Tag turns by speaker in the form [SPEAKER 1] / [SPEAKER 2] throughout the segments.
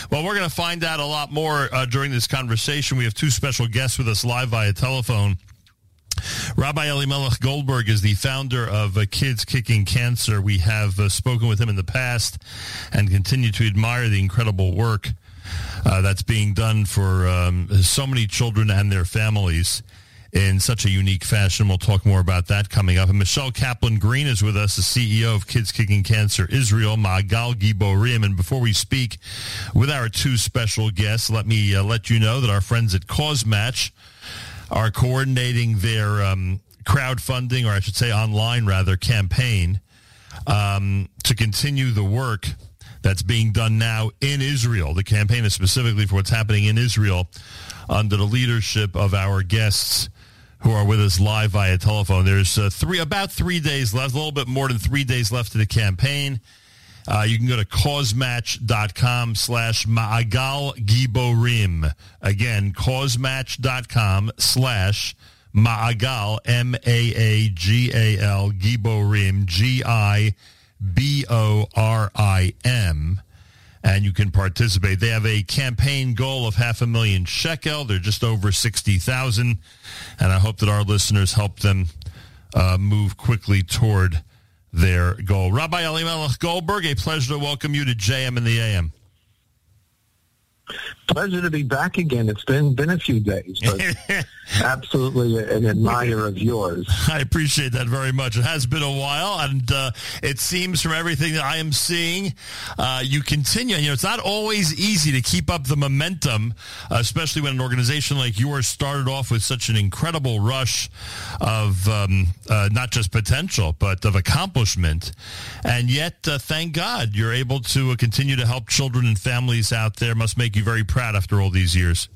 [SPEAKER 1] Well, we're going to find out a lot more during this conversation. We have two special guests with us live via telephone. Rabbi Elimelech Goldberg is the founder of Kids Kicking Cancer. We have spoken with him in the past and continue to admire the incredible work that's being done for so many children and their families in such a unique fashion. We'll talk more about that coming up. And Michelle Kaplan-Green is with us, the CEO of Kids Kicking Cancer Israel, Ma'agal Giborim. And before we speak with our two special guests, let me let you know that our friends at Cause Match are coordinating their crowdfunding, or I should say online rather, campaign to continue the work that's being done now in Israel. The campaign is specifically for what's happening in Israel under the leadership of our guests who are with us live via telephone. There's about 3 days left, a little bit more than 3 days left of the campaign. You can go to causematch.com/Ma'agal Giborim. Again, causematch.com/Ma'agal, M-A-A-G-A-L, Giborim, G-I-B-O-R-I-M. And you can participate. They have a campaign goal of 500,000 shekel. They're just over 60,000. And I hope that our listeners help them move quickly toward their goal. Rabbi Elimelech Goldberg, a pleasure to welcome you to JM in the AM.
[SPEAKER 2] Pleasure to be back again. It's been a few days, but absolutely an admirer of yours.
[SPEAKER 1] I appreciate that very much. It has been a while, and it seems from everything that I am seeing, you continue. You know, it's not always easy to keep up the momentum, especially when an organization like yours started off with such an incredible rush of not just potential, but of accomplishment. And yet, thank God, you're able to continue to help children and families out there. Must make you very proud after all these years.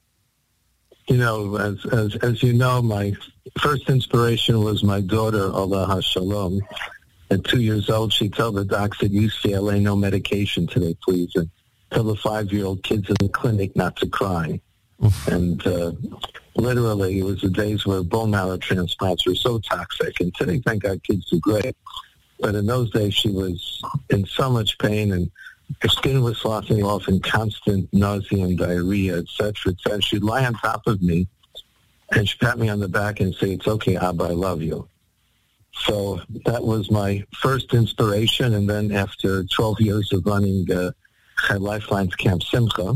[SPEAKER 2] You know, as you know, my first inspiration was my daughter, Allah HaShalom. At 2 years old, she told the docs at UCLA, no medication today, please, and tell the 5-year-old kids in the clinic not to cry. Oof. And literally, it was the days where bone marrow transplants were so toxic. And today, thank God, kids do great. But in those days, she was in so much pain, and her skin was sloughing off in constant nausea and diarrhea, etc., etc. She'd lie on top of me, and she'd pat me on the back and say, "It's okay, Abba, I love you." So that was my first inspiration. And then after 12 years of running Lifelines Camp Simcha,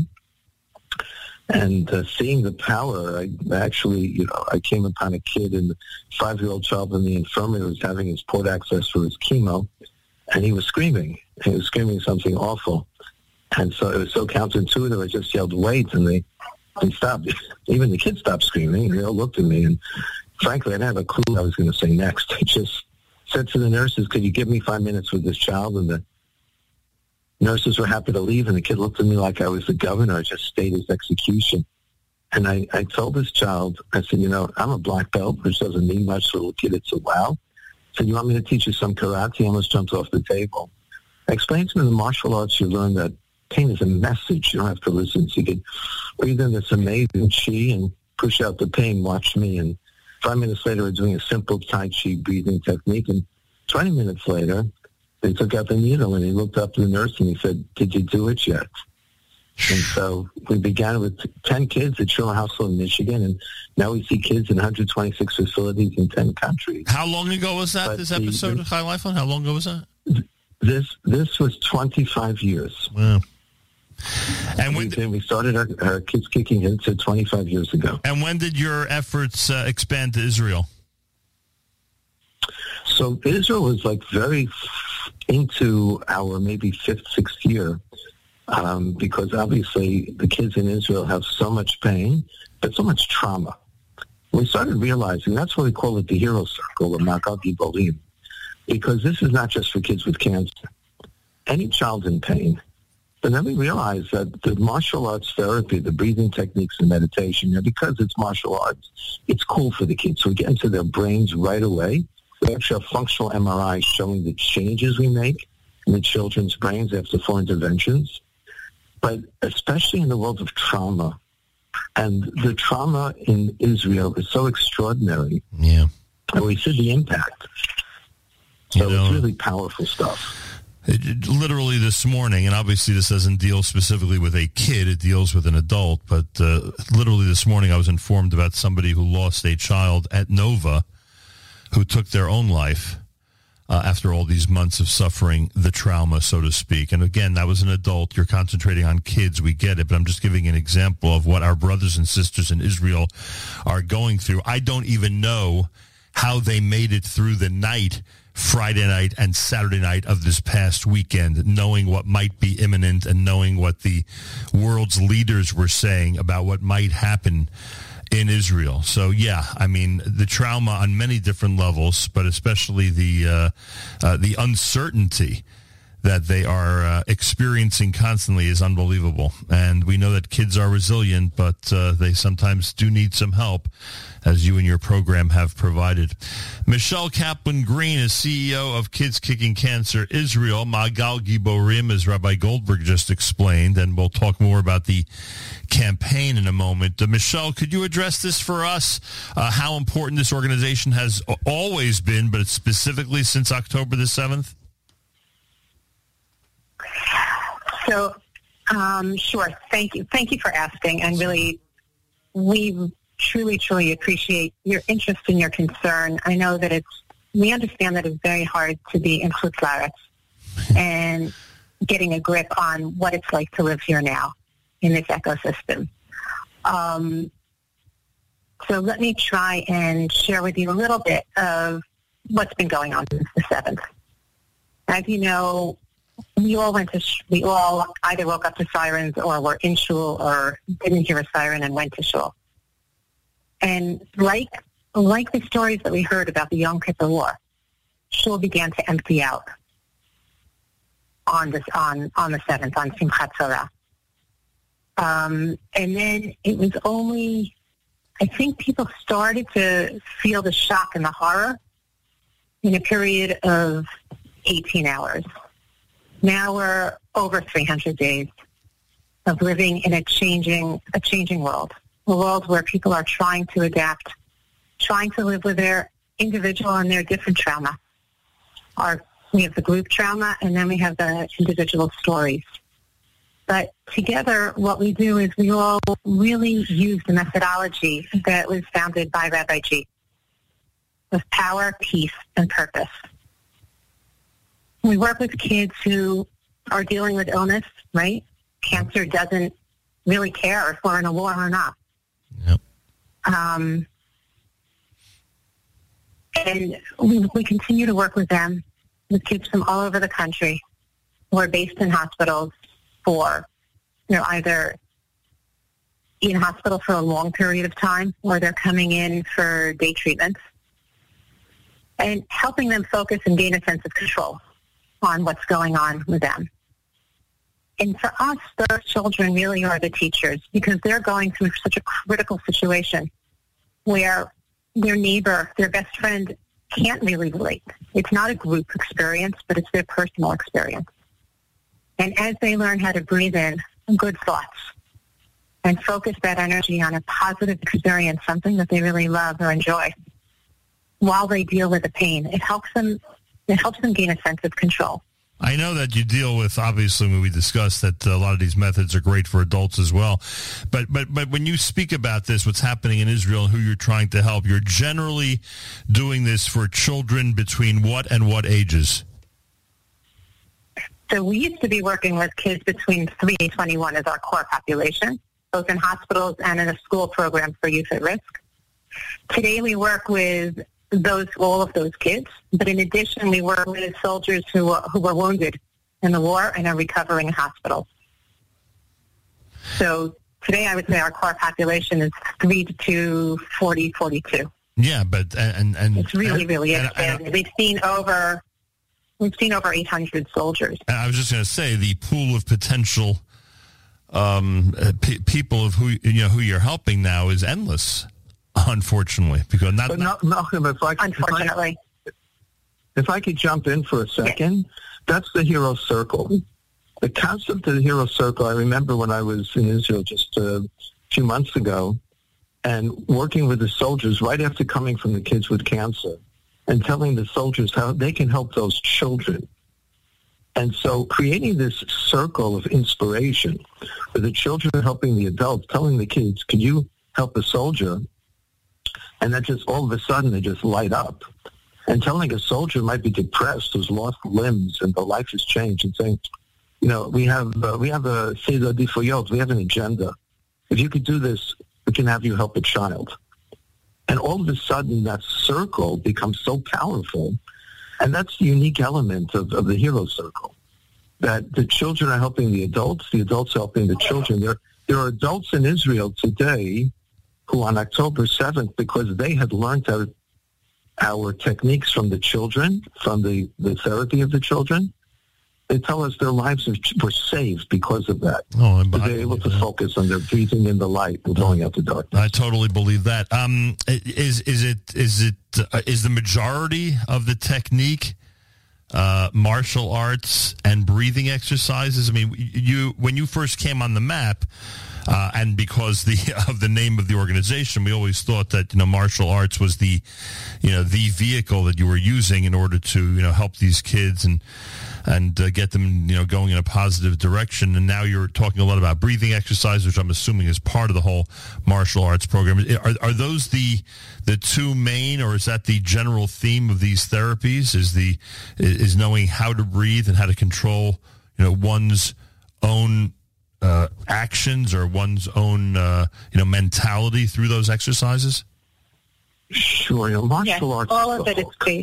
[SPEAKER 2] and seeing the power, I came upon a kid, and a 5-year-old child in the infirmary was having his port access for his chemo, and he was screaming. He was screaming something awful. And so it was so counterintuitive. I just yelled, "Wait," and they stopped. Even the kids stopped screaming. They all looked at me. And frankly, I didn't have a clue what I was going to say next. I just said to the nurses, "Could you give me 5 minutes with this child?" And the nurses were happy to leave. And the kid looked at me like I was the governor. I just stayed his execution. And I told this child, I said, I'm a black belt, which doesn't mean much to a little kid. It's a wow. I said, "You want me to teach you some karate?" He almost jumped off the table. I explained to him in the martial arts, you learn that pain is a message. You don't have to listen. So you could breathe in this amazing chi and push out the pain. Watch me. And 5 minutes later, we're doing a simple Tai Chi breathing technique. And 20 minutes later, they took out the needle, and he looked up to the nurse and he said, "Did you do it yet?" And so we began with 10 kids at Schuler Hospital in Michigan, and now we see kids in 126 facilities in 10 countries.
[SPEAKER 1] How long ago was that, this episode of High Lifeline? How long ago was that?
[SPEAKER 2] This was 25 years.
[SPEAKER 1] Wow. And when
[SPEAKER 2] we started our Kids Kicking Cancer 25 years ago.
[SPEAKER 1] And when did your efforts expand to Israel?
[SPEAKER 2] So Israel was very into our maybe 5th, 6th year, because obviously the kids in Israel have so much pain, but so much trauma. We started realizing that's why we call it the hero circle of Ma'agal Giborim, because this is not just for kids with cancer. Any child in pain. But then we realized that the martial arts therapy, the breathing techniques and meditation, because it's martial arts, it's cool for the kids. So we get into their brains right away. We actually have functional MRI showing the changes we make in the children's brains after 4 interventions. But especially in the world of trauma, and the trauma in Israel is so extraordinary.
[SPEAKER 1] Yeah.
[SPEAKER 2] And we see the impact. So it's really powerful stuff.
[SPEAKER 1] Literally this morning, and obviously this doesn't deal specifically with a kid, it deals with an adult, but literally this morning I was informed about somebody who lost a child at Nova who took their own life after all these months of suffering the trauma, so to speak. And again, that was an adult. You're concentrating on kids. We get it, but I'm just giving an example of what our brothers and sisters in Israel are going through. I don't even know how they made it through the night, Friday night and Saturday night of this past weekend, knowing what might be imminent and knowing what the world's leaders were saying about what might happen in Israel. So, yeah, I mean, the trauma on many different levels, but especially the uncertainty that they are experiencing constantly is unbelievable. And we know that kids are resilient, but they sometimes do need some help, as you and your program have provided. Michelle Kaplan-Green is CEO of Kids Kicking Cancer Israel. Magal Giborim, as Rabbi Goldberg just explained, and we'll talk more about the campaign in a moment. Michelle, could you address this for us, how important this organization has always been, but specifically since October the 7th?
[SPEAKER 3] So, sure. Thank you. Thank you for asking. And really, we truly appreciate your interest and your concern. I know that we understand that it's very hard to be in Chutz La'aretz and getting a grip on what it's like to live here now in this ecosystem. So let me try and share with you a little bit of what's been going on since the 7th. As you know, we all either woke up to sirens or were in shul or didn't hear a siren and went to shul. And like the stories that we heard about the Yom Kippur War, shul began to empty out on the 7th, on Simchat Torah. And then it was only, I think people started to feel the shock and the horror in a period of 18 hours. Now we're over 300 days of living in a changing world, a world where people are trying to adapt, trying to live with their individual and their different trauma. We have the group trauma, and then we have the individual stories. But together, what we do is we all really use the methodology that was founded by Rabbi G of power, peace, and purpose. We work with kids who are dealing with illness, right? Cancer doesn't really care if we're in a war or not.
[SPEAKER 1] Yep.
[SPEAKER 3] And we continue to work with them, with kids from all over the country who are based in hospitals for, either in hospital for a long period of time or they're coming in for day treatments, and helping them focus and gain a sense of control on what's going on with them. And for us, those children really are the teachers, because they're going through such a critical situation where their neighbor, their best friend, can't really relate. It's not a group experience, but it's their personal experience. And as they learn how to breathe in good thoughts and focus that energy on a positive experience, something that they really love or enjoy, while they deal with the pain, it helps them gain a sense of control.
[SPEAKER 1] I know that you deal with, obviously, when we discussed that a lot of these methods are great for adults as well. But when you speak about this, what's happening in Israel and who you're trying to help, you're generally doing this for children between what and what ages?
[SPEAKER 3] So we used to be working with kids between 3 and 21 as our core population, both in hospitals and in a school program for youth at risk. Today we work with all of those kids, but in addition, we work with soldiers who were wounded in the war and are recovering in hospitals. So today, I would say our core population is 3 to 40, 42.
[SPEAKER 1] Yeah, but and
[SPEAKER 3] it's really expanded. We've seen over 800 soldiers.
[SPEAKER 1] And I was just going to say the pool of potential people of who you're helping now is endless. Unfortunately, because
[SPEAKER 2] Malcolm, if I could jump in for a second, that's the hero circle. The concept of the hero circle, I remember when I was in Israel just a few months ago and working with the soldiers right after coming from the kids with cancer and telling the soldiers how they can help those children And so creating this circle of inspiration where the children are helping the adults, telling the kids, could you help a soldier? And that just all of a sudden they just light up. And telling a soldier might be depressed, who's lost limbs, and the life has changed, and saying, we have a Seder Difuyot, we have an agenda. If you could do this, we can have you help a child. And all of a sudden that circle becomes so powerful. And that's the unique element of the hero circle, that the children are helping the adults are helping the children. There are adults in Israel today who on October 7th, because they had learned our techniques from the children, from the therapy of the children, they tell us their lives were saved because of that.
[SPEAKER 1] Oh,
[SPEAKER 2] they're able to focus on their breathing in the light and going out the darkness.
[SPEAKER 1] I totally believe that. Is the majority of the technique martial arts and breathing exercises? I mean, when you first came on the map, and because of the name of the organization, we always thought that martial arts was the vehicle that you were using in order to help these kids and get them going in a positive direction. And now you're talking a lot about breathing exercise, which I'm assuming is part of the whole martial arts program. Are those the two main, or is that the general theme of these therapies? Is knowing how to breathe and how to control one's own actions or one's own mentality through those exercises?
[SPEAKER 2] Sure. Martial arts.
[SPEAKER 3] All of it is great.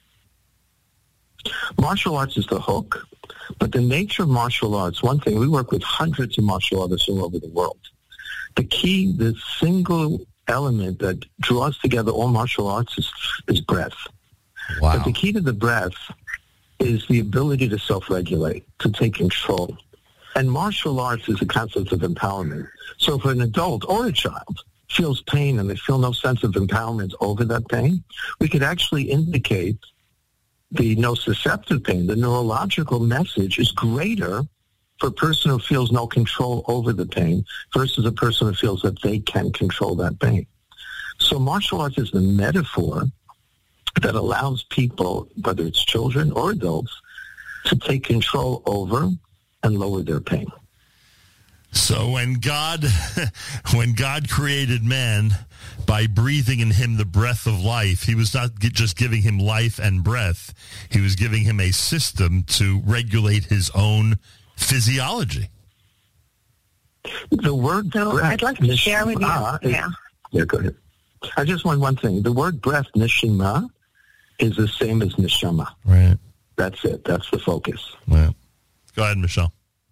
[SPEAKER 2] Martial arts is the hook, but the nature of martial arts, one thing, we work with hundreds of martial artists all over the world. The key, the single element that draws together all martial arts is breath.
[SPEAKER 1] Wow.
[SPEAKER 2] But the key to the breath is the ability to self-regulate, to take control. And martial arts is a concept of empowerment. So if an adult or a child feels pain and they feel no sense of empowerment over that pain, we could actually indicate the nociceptive pain, the neurological message is greater for a person who feels no control over the pain versus a person who feels that they can control that pain. So martial arts is the metaphor that allows people, whether it's children or adults, to take control over and lower their pain.
[SPEAKER 1] So when God created man by breathing in him the breath of life, he was not just giving him life and breath. He was giving him a system to regulate his own physiology.
[SPEAKER 2] The word breath,
[SPEAKER 3] I'd like to share with you.
[SPEAKER 2] Yeah, go ahead. I just want one thing. The word breath, neshima, is the same as neshama.
[SPEAKER 1] Right.
[SPEAKER 2] That's it. That's the focus.
[SPEAKER 1] Well, go ahead, Michelle.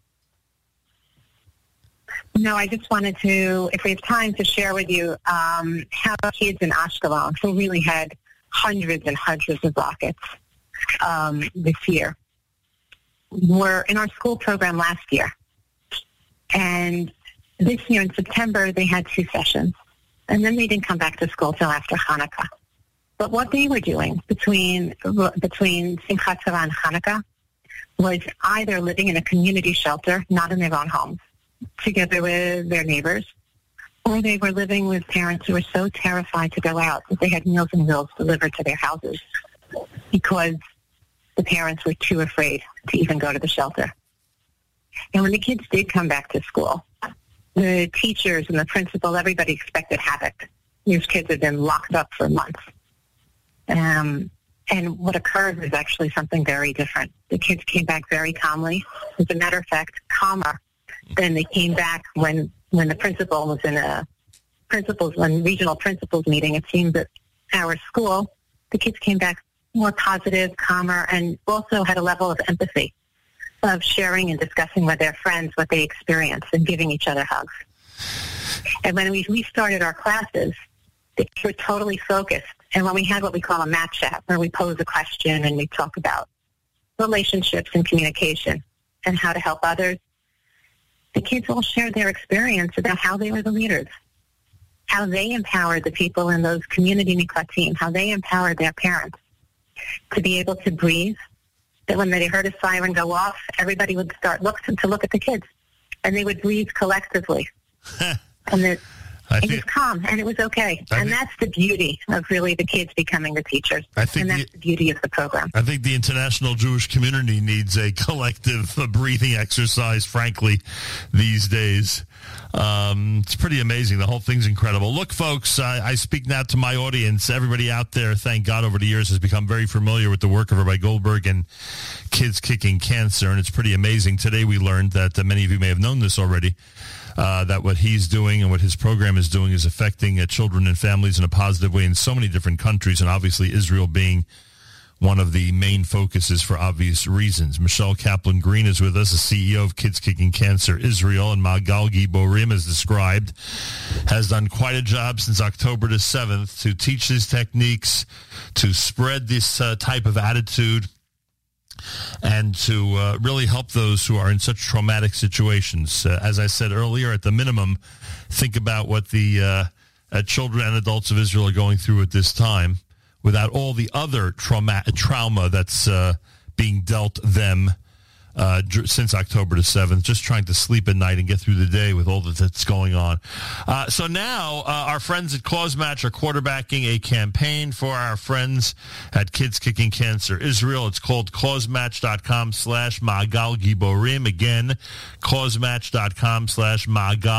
[SPEAKER 3] No, I just wanted to, if we have time, to share with you how kids in Ashkelon, who really had hundreds and hundreds of rockets this year, were in our school program last year. And this year in September, they had 2 sessions. And then they didn't come back to school till after Hanukkah. But what they were doing between Simchat Torah and Hanukkah was either living in a community shelter, not in their own homes, together with their neighbors, or they were living with parents who were so terrified to go out that they had Meals on Wheels delivered to their houses because the parents were too afraid to even go to the shelter. And when the kids did come back to school, the teachers and the principal, everybody expected havoc. These kids had been locked up for months. And what occurred was actually something very different. The kids came back very calmly. As a matter of fact, calmer than they came back when the principal was in a regional principals meeting. It seemed that our school, the kids came back more positive, calmer, and also had a level of empathy, of sharing and discussing with their friends what they experienced and giving each other hugs. And when we restarted our classes, they were totally focused. And when we had what we call a mat chat, where we pose a question and we talk about relationships and communication and how to help others, the kids all shared their experience about how they were the leaders, how they empowered the people in those community mikvatim, how they empowered their parents to be able to breathe, that when they heard a siren go off, everybody would start to look at the kids, and they would breathe collectively. And It was calm, and it was okay. And that's the beauty of really the kids becoming the teachers. And that's the beauty of the program.
[SPEAKER 1] I think the international Jewish community needs a collective breathing exercise, frankly, these days. It's pretty amazing. The whole thing's incredible. Look, folks, I speak now to my audience. Everybody out there, thank God, over the years has become very familiar with the work of Rabbi Goldberg and Kids Kicking Cancer, and it's pretty amazing. Today we learned that many of you may have known this already, that what he's doing and what his program is doing is affecting children and families in a positive way in so many different countries, and obviously Israel being one of the main focuses for obvious reasons. Michelle Kaplan-Green is with us, the CEO of Kids Kicking Cancer Israel, and Magal Giborim, as described, has done quite a job since October the 7th to teach these techniques, to spread this type of attitude, and to really help those who are in such traumatic situations. As I said earlier, at the minimum, think about what the children and adults of Israel are going through at this time, without all the other trauma that's being dealt them since October the 7th, just trying to sleep at night and get through the day with all that's going on. So now our friends at Cause Match are quarterbacking a campaign for our friends at Kids Kicking Cancer Israel. It's called causematch.com/Magal Giborim. Again, causematch.com/Magal,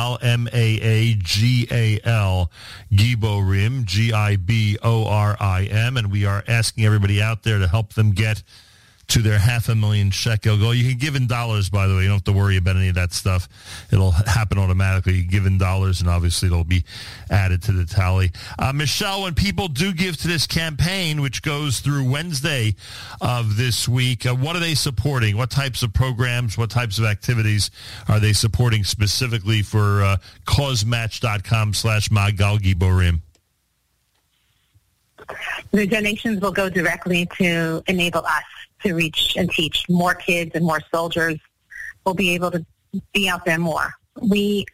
[SPEAKER 1] MAAGAL, Giborim, GIBORIM. And we are asking everybody out there to help them get to their $500,000 shekel goal. You can give in dollars, by the way. You don't have to worry about any of that stuff. It'll happen automatically. You give in dollars, and obviously it'll be added to the tally. Michelle, when people do give to this campaign, which goes through Wednesday of this week, what are they supporting? What types of programs, what types of activities are they supporting specifically for causematch.com/Magal Giborim?
[SPEAKER 3] The donations will go directly to enable us to reach and teach more kids, and more soldiers will be able to be out there more. We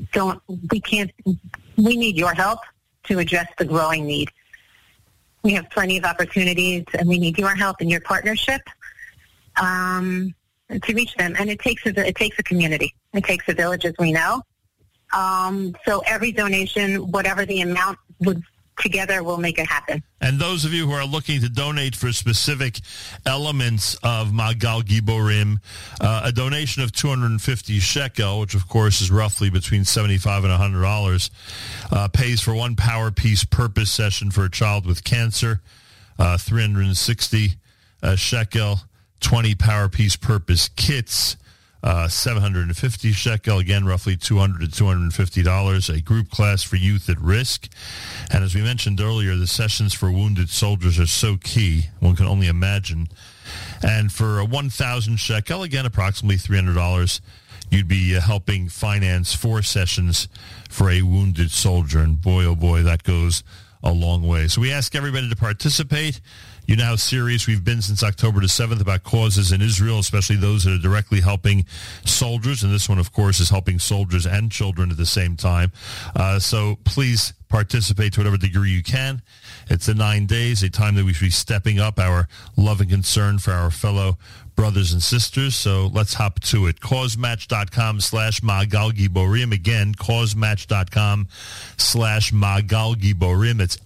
[SPEAKER 3] need your help to address the growing need. We have plenty of opportunities, and we need your help and your partnership to reach them. And it takes a community. It takes a village, as we know. So every donation, whatever the amount would together will make it happen.
[SPEAKER 1] And those of you who are looking to donate for specific elements of Magal Giborim, a donation of 250 shekel, which of course is roughly between $75 and $100, pays for one Power Peace Purpose session for a child with cancer, 360 shekel, 20 Power Peace Purpose kits, 750 shekel, again, roughly $200 to $250, a group class for youth at risk. And as we mentioned earlier, the sessions for wounded soldiers are so key, one can only imagine. And for 1,000 shekel, again, approximately $300, you'd be helping finance 4 sessions for a wounded soldier. And boy, oh boy, that goes a long way. So we ask everybody to participate. You know how serious we've been since October the 7th about causes in Israel, especially those that are directly helping soldiers. And this one, of course, is helping soldiers and children at the same time. So please participate to whatever degree you can. It's the 9 days, a time that we should be stepping up our love and concern for our fellow brothers and sisters. So let's hop to it. Causematch.com/Magal Giborim. Again, causematch.com/Magal Giborim. It's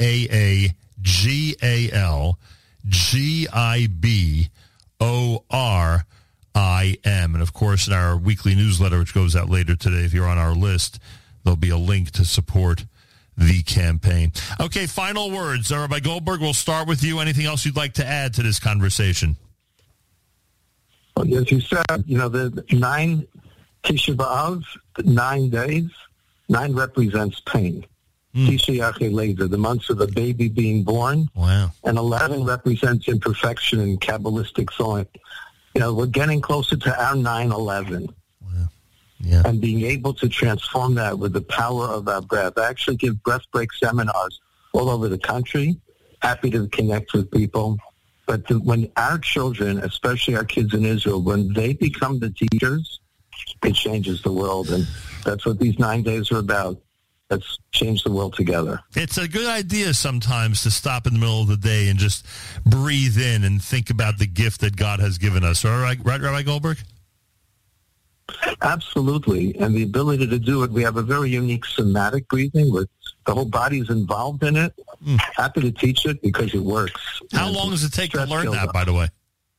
[SPEAKER 1] MAAGALGIBORIM. And of course, in our weekly newsletter, which goes out later today, if you're on our list, there'll be a link to support the campaign. Okay, final words. Rabbi Goldberg, we'll start with you. Anything else you'd like to add to this conversation?
[SPEAKER 2] Well, as you said, the 9 Tisha B'Av, 9 days, 9 represents pain. Tisha Yache Leda, the months of the baby being born.
[SPEAKER 1] Wow.
[SPEAKER 2] And 11 represents imperfection in Kabbalistic thought. We're getting closer to our 9/11.
[SPEAKER 1] Wow. Yeah.
[SPEAKER 2] And being able to transform that with the power of our breath. I actually give breath break seminars all over the country. Happy to connect with people. But when our children, especially our kids in Israel, when they become the teachers, it changes the world. And that's what these 9 days are about. Let's change the world together.
[SPEAKER 1] It's a good idea sometimes to stop in the middle of the day and just breathe in and think about the gift that God has given us. All right, Rabbi Goldberg?
[SPEAKER 2] Absolutely. And the ability to do it, we have a very unique somatic breathing where the whole body's involved in it. Happy to teach it because it works.
[SPEAKER 1] How long does it take to learn that, by the way?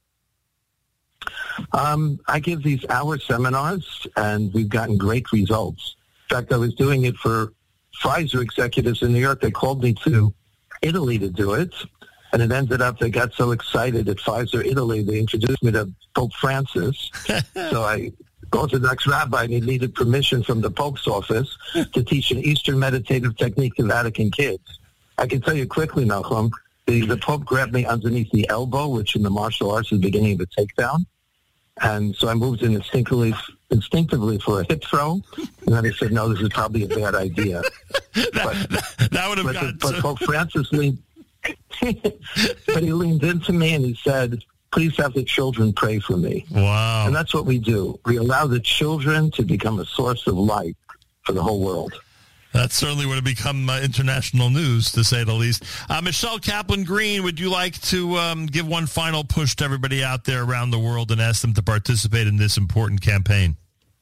[SPEAKER 2] I give these hour seminars, and we've gotten great results. In fact, I was doing it for Pfizer executives in New York. They called me to Italy to do it, and it ended up they got so excited at Pfizer Italy, they introduced me to Pope Francis. So I Orthodox rabbi, and he needed permission from the Pope's office to teach an Eastern meditative technique to Vatican kids. I can tell you quickly, Nachum, the Pope grabbed me underneath the elbow, which in the martial arts is the beginning of a takedown. And so I moved in instinctively for a hip throw. And then he said, no, this is probably a bad idea.
[SPEAKER 1] That would have gotten...
[SPEAKER 2] But Pope Francis leaned... but he leaned into me and he said, please have the children pray for me.
[SPEAKER 1] Wow.
[SPEAKER 2] And that's what we do. We allow the children to become a source of light for the whole world.
[SPEAKER 1] That certainly would have become international news, to say the least. Michelle Kaplan-Green, would you like to give one final push to everybody out there around the world and ask them to participate in this important campaign?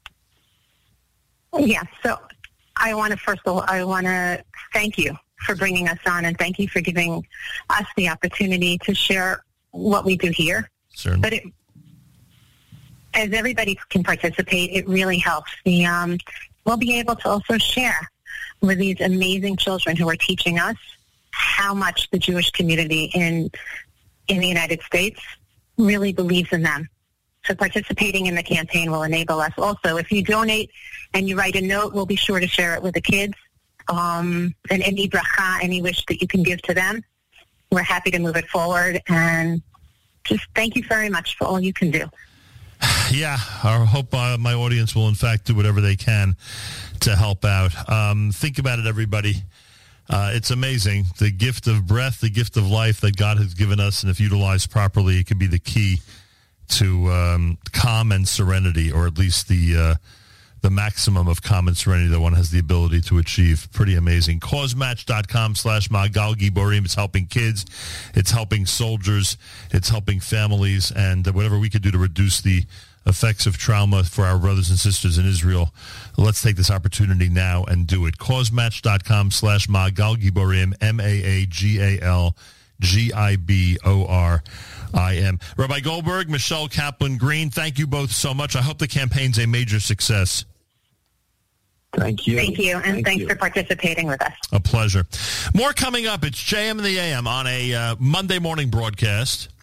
[SPEAKER 3] Yeah, so I want to thank you for bringing us on, and thank you for giving us the opportunity to share what we do here.
[SPEAKER 1] Certainly.
[SPEAKER 3] But as everybody can participate, it really helps. We'll be able to also share with these amazing children who are teaching us how much the Jewish community in the United States really believes in them. So participating in the campaign will enable us. Also, if you donate and you write a note, we'll be sure to share it with the kids. And any bracha, any wish that you can give to them, we're happy to move it forward. And just thank you very much for all you can do.
[SPEAKER 1] Yeah, I hope my audience will, in fact, do whatever they can to help out. Think about it, everybody. It's amazing. The gift of breath, the gift of life that God has given us, and if utilized properly, it can be the key to calm and serenity, or at least the maximum of calm and serenity that one has the ability to achieve. Pretty amazing. Causematch.com/Magal Giborim. It's helping kids. It's helping soldiers. It's helping families. And whatever we could do to reduce the effects of trauma for our brothers and sisters in Israel, let's take this opportunity now and do it. Causematch.com/Magal Giborim. MAAGAL GIBORIM. Rabbi Goldberg, Michelle Kaplan-Green, thank you both so much. I hope the campaign's a major success.
[SPEAKER 2] Thank you.
[SPEAKER 3] Thank you, and thanks for participating with us.
[SPEAKER 1] A pleasure. More coming up. It's JM in the AM on a Monday morning broadcast.